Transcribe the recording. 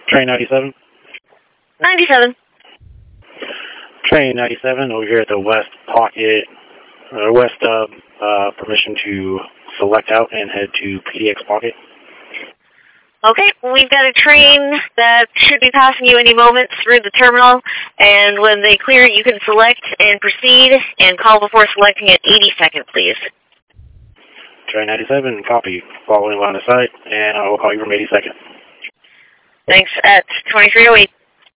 Train 97. 97. Train 97 over here at the west pocket, west permission to select out and head to PDX pocket. Okay, we've got a train that should be passing you any moment through the terminal, and when they clear it, you can select and proceed, and call before selecting at 80 seconds, please. Train 97, copy. Following line of sight, and I will call you from 80 seconds. Thanks, at 2308.